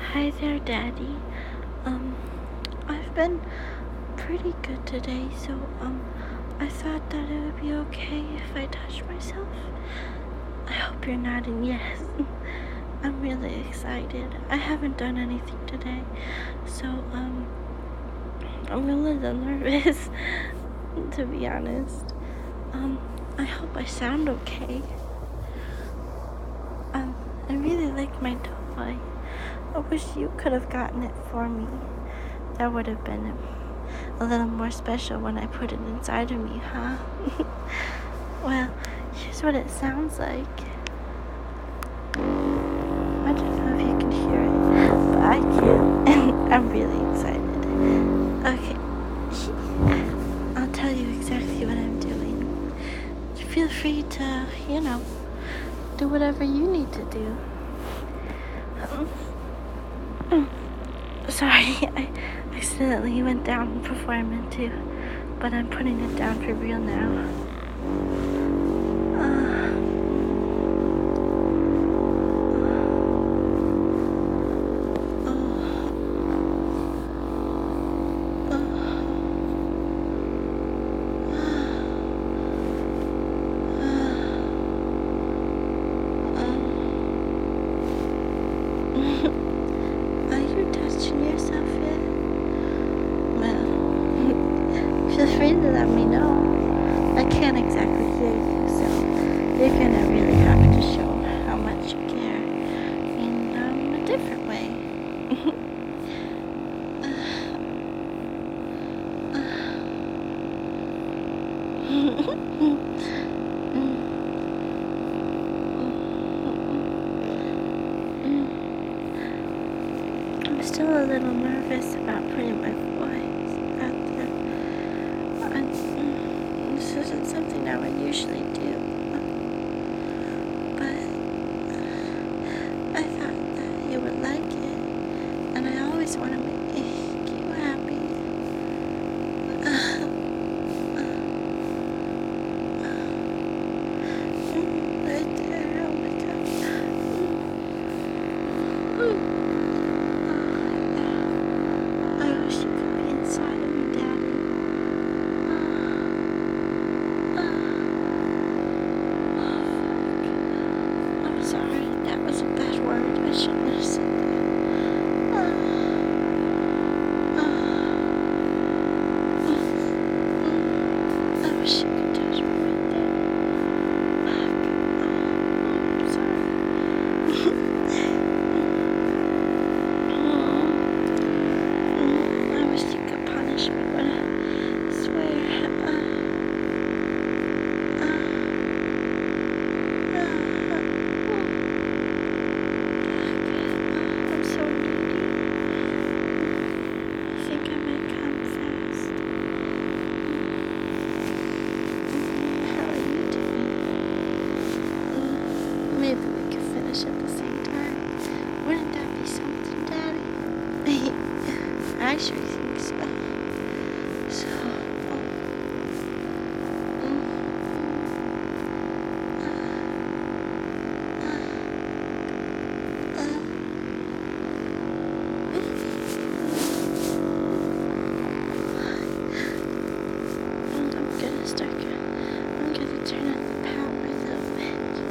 Hi there, Daddy. Um, I've been pretty good today, so, I thought that it would be okay if I touched myself. I hope you're nodding yes. I'm really excited. I haven't done anything today, so, I'm a little nervous, to be honest. I hope I sound okay. I really like my toy. I wish you could have gotten it for me. That would have been a little more special when I put it inside of me, huh? Well, here's what it sounds like. I don't know if you can hear it, but I can, and I'm really excited. Okay, I'll tell you exactly what I'm doing. Feel free to, do whatever you need to do. Sorry, I accidentally went down before I meant to, but I'm putting it down for real now. Are you touching yourself yet? Well, feel free to let me know. I can't exactly hear you, so you're gonna really have to show how much you care in a different way. I'm still a little nervous about putting my voice out there. This isn't something I would usually do, but I thought that you would like it, and I always want to make you happy. Right there, oh my God. I wish you could be inside of me, Daddy. I'm sorry, that was a bad word. I shouldn't have said that. I wish you could touch me right there. I'm sorry. I wish you could punish me, but I swear. I'm so needy. I think I might come fast. How are you doing? Maybe we could finish at the same time. Wouldn't that be something, Daddy? I sure think so. I'm gonna turn on the power a little bit.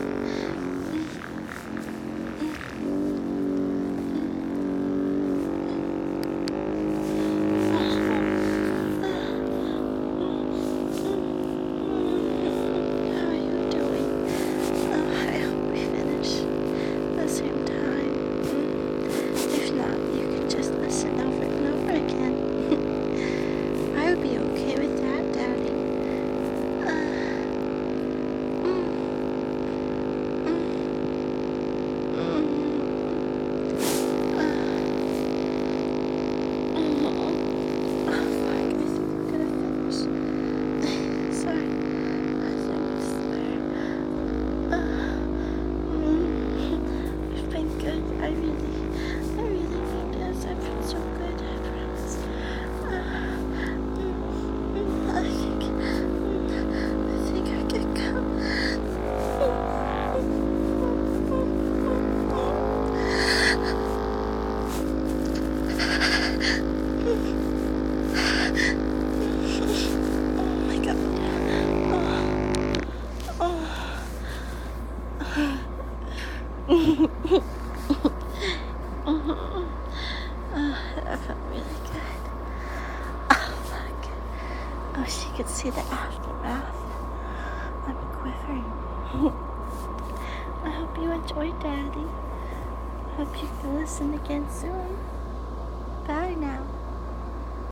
That felt really good. Oh, fuck. Oh, she could see the aftermath. I'm quivering. I hope you enjoyed, Daddy. Hope you can listen again soon. Bye now.